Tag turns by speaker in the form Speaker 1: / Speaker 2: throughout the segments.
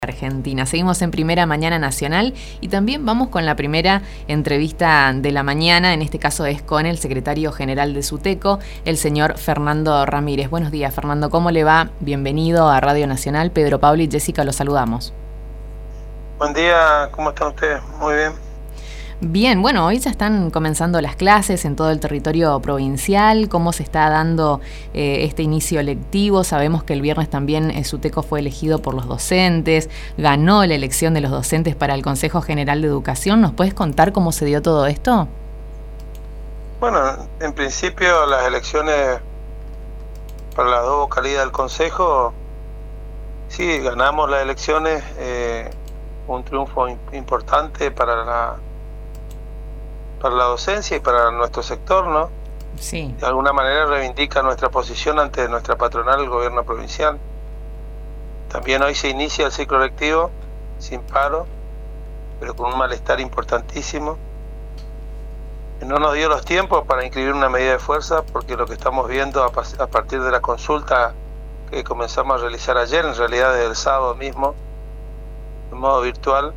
Speaker 1: Argentina. Seguimos en Primera Mañana Nacional y también vamos con la primera entrevista de la mañana, en este caso es con el secretario general de SUTECO, el señor Fernando Ramírez. Buenos días, Fernando, ¿cómo le va? Bienvenido a Radio Nacional. Pedro, Pablo y Jessica los saludamos.
Speaker 2: Buen día, ¿cómo están ustedes? Muy bien.
Speaker 1: Bien, bueno, hoy ya están comenzando las clases en todo el territorio provincial. ¿Cómo se está dando este inicio lectivo? Sabemos que el viernes también SUTECO fue elegido por los docentes, ganó la elección de los docentes para el Consejo General de Educación. ¿Nos puedes contar cómo se dio todo esto?
Speaker 2: Bueno, en principio las elecciones para las dos vocalías del Consejo, sí, ganamos las elecciones, un triunfo importante para la docencia y para nuestro sector, ¿no?
Speaker 1: Sí.
Speaker 2: De alguna manera reivindica nuestra posición ante nuestra patronal, el gobierno provincial. También hoy se inicia el ciclo lectivo, sin paro, pero con un malestar importantísimo. No nos dio los tiempos para inscribir una medida de fuerza, porque lo que estamos viendo a partir de la consulta que comenzamos a realizar ayer, en realidad desde el sábado mismo, de modo virtual,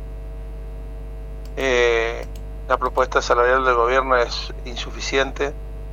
Speaker 2: la propuesta salarial del gobierno es insuficiente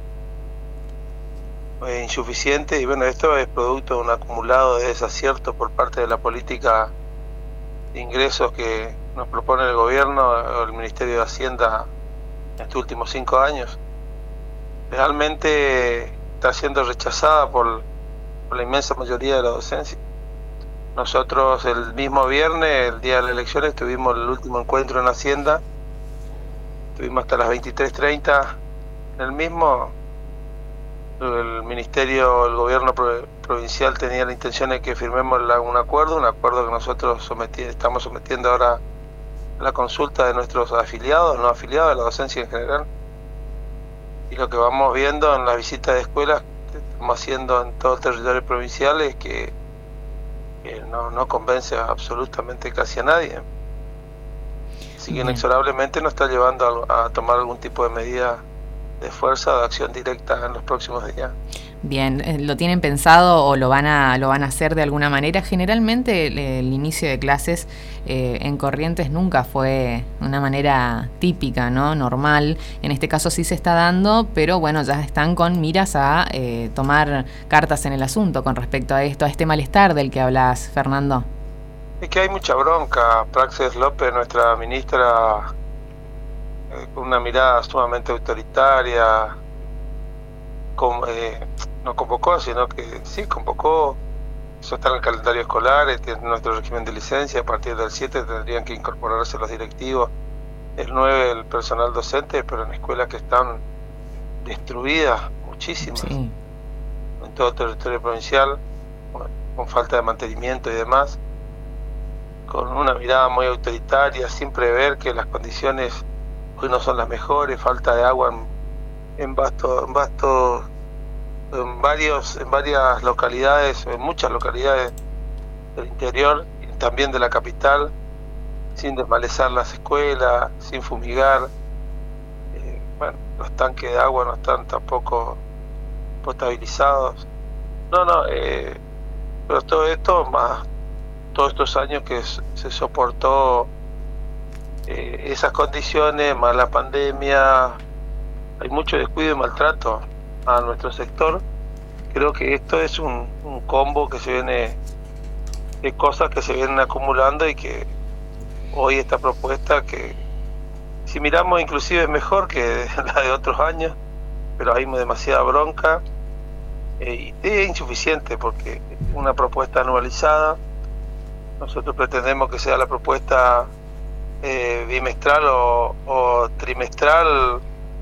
Speaker 2: y bueno, esto es producto de un acumulado de desaciertos por parte de la política de ingresos que nos propone el gobierno o el Ministerio de Hacienda en estos últimos 5 años. Realmente está siendo rechazada por la inmensa mayoría de la docencia. Nosotros el mismo viernes, el día de las elecciones, tuvimos el último encuentro en Hacienda. Estuvimos hasta las 23:30 en el mismo. El ministerio, el gobierno provincial tenía la intención de que firmemos un acuerdo que nosotros estamos sometiendo ahora a la consulta de nuestros afiliados, no afiliados, de la docencia en general. Y lo que vamos viendo en las visitas de escuelas que estamos haciendo en todo el territorio provincial es que no convence absolutamente casi a nadie. Así que inexorablemente nos está llevando a tomar algún tipo de medida de fuerza o de acción directa en los próximos días.
Speaker 1: Bien, ¿lo tienen pensado o lo van a hacer de alguna manera? Generalmente el inicio de clases en Corrientes nunca fue una manera típica, ¿no? Normal. En este caso sí se está dando, pero bueno, ya están con miras a tomar cartas en el asunto con respecto a esto, a este malestar del que hablas, Fernando.
Speaker 2: Es que hay mucha bronca. Praxedes López, nuestra ministra, con una mirada sumamente autoritaria, no convocó, sino que sí convocó. Eso está en el calendario escolar, en nuestro régimen de licencia. A partir del 7 tendrían que incorporarse los directivos, el 9 el personal docente, pero en escuelas que están destruidas, muchísimas, sí, en todo el territorio provincial, con falta de mantenimiento y demás, con una mirada muy autoritaria, sin prever que las condiciones hoy no son las mejores, falta de agua en varias localidades, en muchas localidades del interior y también de la capital, sin desmalezar las escuelas, sin fumigar. Bueno, los tanques de agua no están tampoco potabilizados. Pero todo esto, más todos estos años que se soportó esas condiciones, más la pandemia, hay mucho descuido y maltrato a nuestro sector. Creo que esto es un combo que se viene de cosas que se vienen acumulando y que hoy esta propuesta, que si miramos inclusive es mejor que la de otros años, pero hay demasiada bronca y es insuficiente porque una propuesta anualizada. Nosotros pretendemos que sea la propuesta bimestral o trimestral.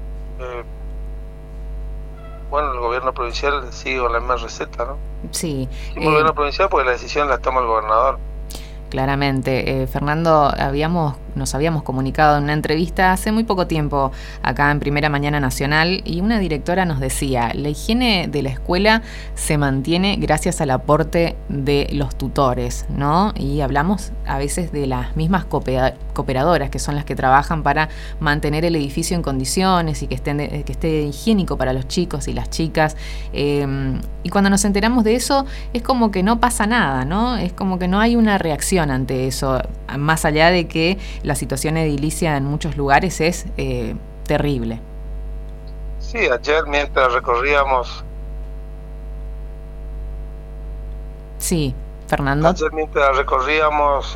Speaker 2: Bueno, el gobierno provincial sigue con la misma receta, ¿no?
Speaker 1: Sí.
Speaker 2: El gobierno provincial porque la decisión la toma el gobernador.
Speaker 1: Claramente. Fernando, habíamos nos habíamos comunicado en una entrevista hace muy poco tiempo acá en Primera Mañana Nacional, y una directora nos decía: la higiene de la escuela se mantiene gracias al aporte de los tutores, ¿no? Y hablamos a veces de las mismas cooperadoras, que son las que trabajan para mantener el edificio en condiciones y que esté higiénico para los chicos y las chicas. Y cuando nos enteramos de eso, es como que no pasa nada, ¿no? Es como que no hay una reacción ante eso, más allá de que la situación edilicia en muchos lugares es terrible.
Speaker 2: Sí, ayer mientras recorríamos...
Speaker 1: Sí, Fernando.
Speaker 2: Ayer mientras recorríamos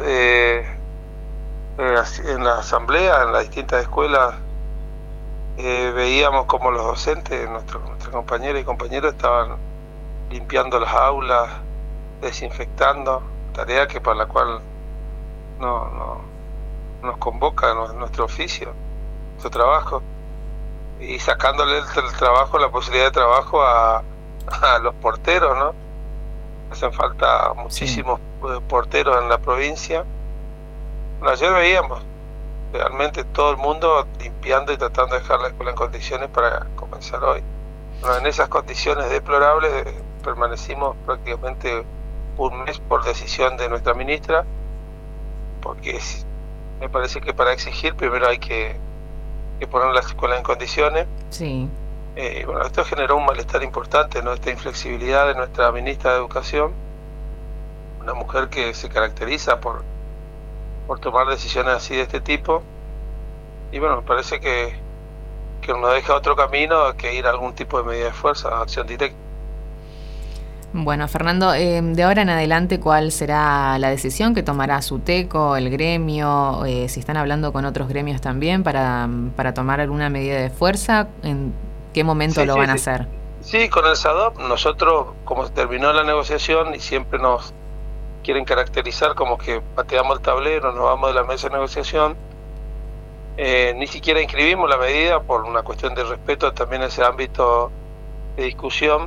Speaker 2: en la asamblea, en las distintas escuelas, veíamos como los docentes, nuestras compañeras y compañeros, estaban limpiando las aulas, desinfectando, tarea que para la cual no nos convoca nuestro oficio, nuestro trabajo, y sacándole el trabajo, la posibilidad de trabajo a los porteros, ¿no? Hacen falta muchísimos porteros en la provincia. Bueno, ayer veíamos realmente todo el mundo limpiando y tratando de dejar la escuela en condiciones para comenzar hoy. Bueno, en esas condiciones deplorables permanecimos prácticamente un mes por decisión de nuestra ministra, porque me parece que para exigir primero hay que poner la escuela en condiciones.
Speaker 1: Sí.
Speaker 2: Bueno, esto generó un malestar importante, ¿no? Esta inflexibilidad de nuestra ministra de Educación, una mujer que se caracteriza por tomar decisiones así de este tipo. Y bueno, me parece que nos deja otro camino que ir a algún tipo de medida de fuerza, acción directa.
Speaker 1: Bueno, Fernando, de ahora en adelante, ¿cuál será la decisión que tomará SUTECO, el gremio? Si están hablando con otros gremios también para tomar alguna medida de fuerza, ¿en qué momento lo van a hacer?
Speaker 2: Sí, con el SADOP, nosotros, como terminó la negociación y siempre nos quieren caracterizar como que pateamos el tablero, nos vamos de la mesa de negociación, ni siquiera inscribimos la medida por una cuestión de respeto también a ese ámbito de discusión.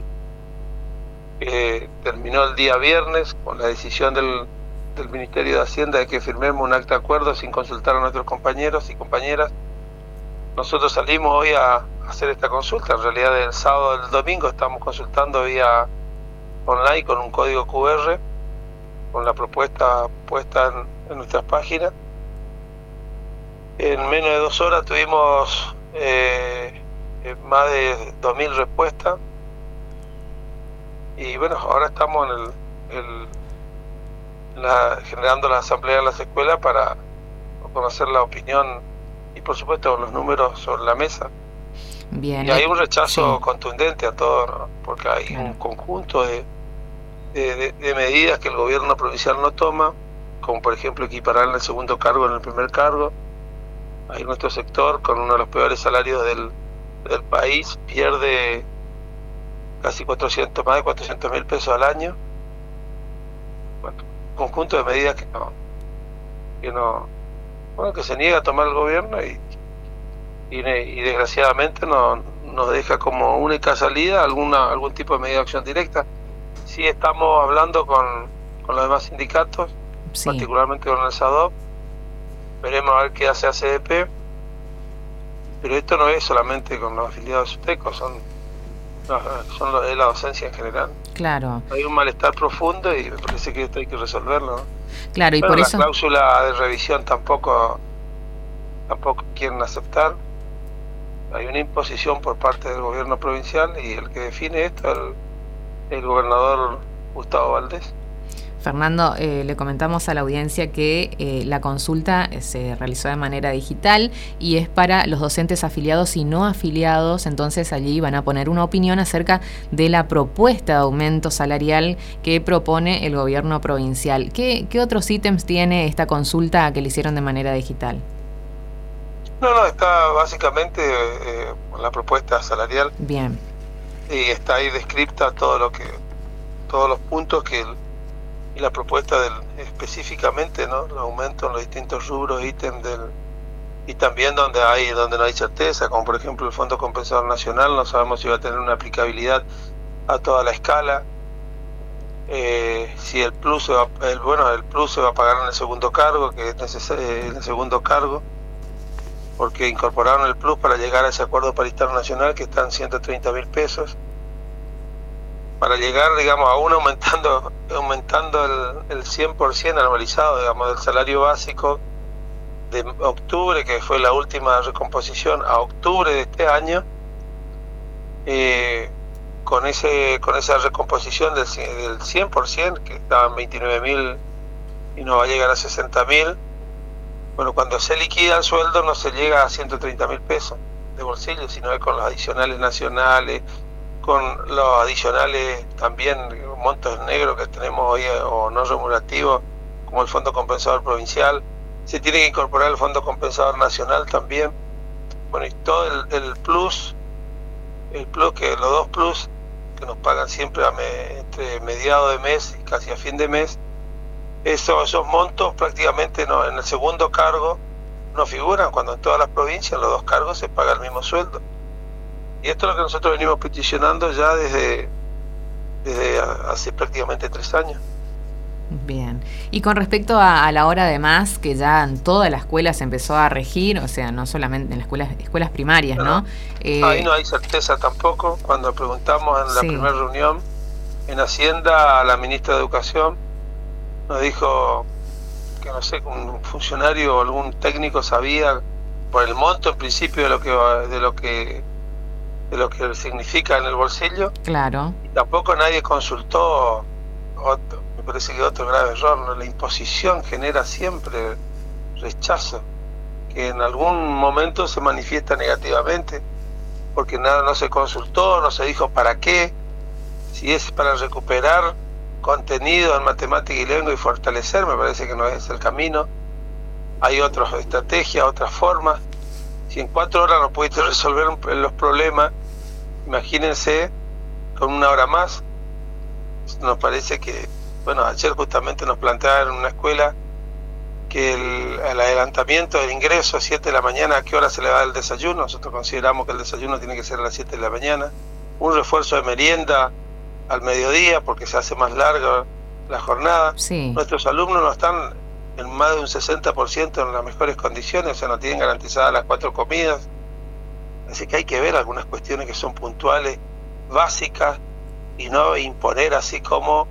Speaker 2: Terminó el día viernes con la decisión del Ministerio de Hacienda de que firmemos un acta de acuerdo sin consultar a nuestros compañeros y compañeras. Nosotros salimos hoy a hacer esta consulta. En realidad, el sábado y el domingo estamos consultando vía online con un código QR, con la propuesta puesta en nuestras páginas. En menos de 2 horas tuvimos más de 2.000 respuestas. Y bueno, ahora estamos generando la asamblea en las escuelas para conocer la opinión y por supuesto los números sobre la mesa.
Speaker 1: Bien,
Speaker 2: y hay un rechazo contundente a todo, ¿no? Porque hay un conjunto de medidas que el gobierno provincial no toma, como por ejemplo equiparar el segundo cargo en el primer cargo. Ahí nuestro sector, con uno de los peores salarios del país, pierde casi más de 400.000 pesos al año. Bueno, conjunto de medidas que se niega a tomar el gobierno y desgraciadamente nos deja como única salida algún tipo de medida de acción directa. Sí estamos hablando con los demás sindicatos, particularmente con el SADOP, veremos a ver qué hace ACDP, pero esto no es solamente con los afiliados de SUTECO, es la docencia en general.
Speaker 1: Claro.
Speaker 2: Hay un malestar profundo y me parece que esto hay que resolverlo, ¿no?
Speaker 1: Claro, y
Speaker 2: pero
Speaker 1: por
Speaker 2: la
Speaker 1: eso...
Speaker 2: cláusula de revisión tampoco quieren aceptar. Hay una imposición por parte del gobierno provincial y el que define esto es el gobernador Gustavo Valdés.
Speaker 1: Fernando, le comentamos a la audiencia que la consulta se realizó de manera digital y es para los docentes afiliados y no afiliados, entonces allí van a poner una opinión acerca de la propuesta de aumento salarial que propone el gobierno provincial. ¿Qué otros ítems tiene esta consulta que le hicieron de manera digital?
Speaker 2: No, está básicamente la propuesta salarial.
Speaker 1: Bien.
Speaker 2: Y está ahí descripta todos los puntos y la propuesta específicamente, ¿no? El aumento en los distintos rubros, ítems y también donde no hay certeza, como por ejemplo el Fondo Compensador Nacional, no sabemos si va a tener una aplicabilidad a toda la escala. si el plus se va, el plus se va a pagar en el segundo cargo, que es necesario en el segundo cargo, porque incorporaron el plus para llegar a ese acuerdo paritario nacional que están 130.000 pesos, para llegar, digamos, aún aumentando el 100% anualizado, digamos, del salario básico de octubre, que fue la última recomposición, a octubre de este año, con esa recomposición del 100%, que estaban 29.000 y no va a llegar a 60.000. Bueno, cuando se liquida el sueldo no se llega a 130.000 pesos de bolsillo, sino que con los adicionales nacionales, con los adicionales también, montos negros que tenemos hoy o no remunerativos, como el Fondo Compensador Provincial. Se tiene que incorporar el Fondo Compensador Nacional también. Bueno, y todo el plus, que los dos plus que nos pagan siempre entre mediados de mes y casi a fin de mes, esos montos prácticamente no, en el segundo cargo no figuran, cuando en todas las provincias en los dos cargos se paga el mismo sueldo. Y esto es lo que nosotros venimos peticionando ya desde hace prácticamente 3 años.
Speaker 1: Bien. Y con respecto a la hora de más, que ya en toda la escuela se empezó a regir, o sea, no solamente en las escuelas primarias, ¿no?
Speaker 2: Ahí no hay certeza tampoco. Cuando preguntamos en la primera reunión en Hacienda a la ministra de Educación, nos dijo que, no sé, un funcionario o algún técnico sabía por el monto en principio de lo que significa en el bolsillo.
Speaker 1: Claro.
Speaker 2: Y tampoco nadie consultó. Me parece que otro grave error, ¿no? La imposición genera siempre rechazo, que en algún momento se manifiesta negativamente, porque nada, no se consultó, no se dijo para qué, si es para recuperar contenido en matemática y lengua y fortalecer, me parece que no es el camino. Hay otras estrategias, otras formas. Si en 4 horas no pudiste resolver los problemas, imagínense con 1 hora más. Nos parece que, bueno, ayer justamente nos plantearon en una escuela que el adelantamiento del ingreso a 7 de la mañana, ¿a qué hora se le da el desayuno? Nosotros consideramos que el desayuno tiene que ser a las 7 de la mañana. Un refuerzo de merienda al mediodía porque se hace más larga la jornada.
Speaker 1: Sí.
Speaker 2: Nuestros alumnos no están en más de un 60% en las mejores condiciones, o sea, no tienen garantizadas las 4 comidas. Así que hay que ver algunas cuestiones que son puntuales, básicas, y no imponer así como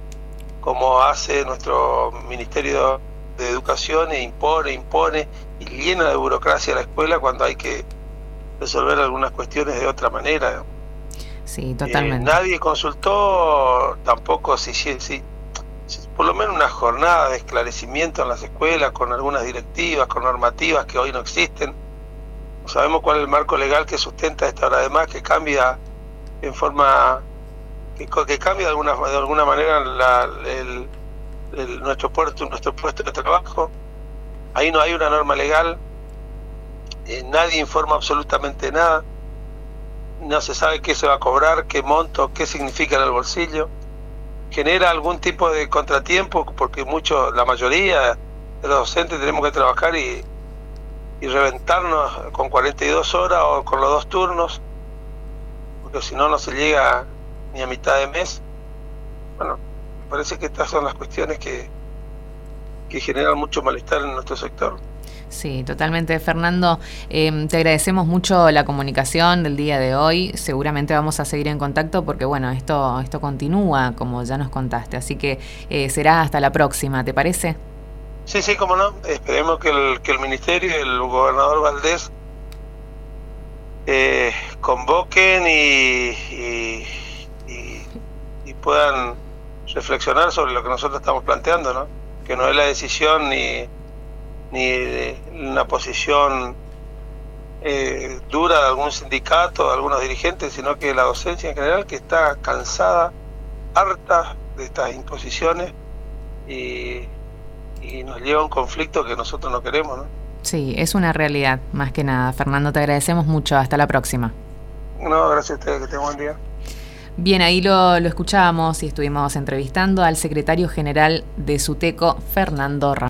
Speaker 2: hace nuestro Ministerio de Educación, e impone y llena de burocracia la escuela cuando hay que resolver algunas cuestiones de otra manera.
Speaker 1: Sí, totalmente.
Speaker 2: Nadie consultó tampoco si por lo menos una jornada de esclarecimiento en las escuelas con algunas directivas, con normativas que hoy no existen. No sabemos cuál es el marco legal que sustenta esta hora de más, que cambia en forma que cambia de alguna manera nuestro puesto de trabajo. Ahí no hay una norma legal, nadie informa absolutamente nada, no se sabe qué se va a cobrar, qué monto, qué significa en el bolsillo. Genera algún tipo de contratiempo porque la mayoría de los docentes tenemos que trabajar y reventarnos con 42 horas o con los 2 turnos, porque si no se llega ni a mitad de mes. Bueno, me parece que estas son las cuestiones que generan mucho malestar en nuestro sector.
Speaker 1: Sí, totalmente, Fernando. Te agradecemos mucho la comunicación del día de hoy. Seguramente vamos a seguir en contacto porque, bueno, esto continúa, como ya nos contaste. Así que será hasta la próxima, ¿te parece?
Speaker 2: Sí, cómo no. Esperemos que el Ministerio y el gobernador Valdés convoquen y puedan reflexionar sobre lo que nosotros estamos planteando, ¿no? Que no es la decisión ni una posición dura de algún sindicato, de algunos dirigentes, sino que la docencia en general, que está cansada, harta de estas imposiciones y nos lleva a un conflicto que nosotros no queremos, ¿no?
Speaker 1: Sí, es una realidad, más que nada. Fernando, te agradecemos mucho. Hasta la próxima.
Speaker 2: No, gracias a ustedes, que tengan buen día.
Speaker 1: Bien, ahí lo escuchábamos y estuvimos entrevistando al secretario general de SUTECO, Fernando Ramírez.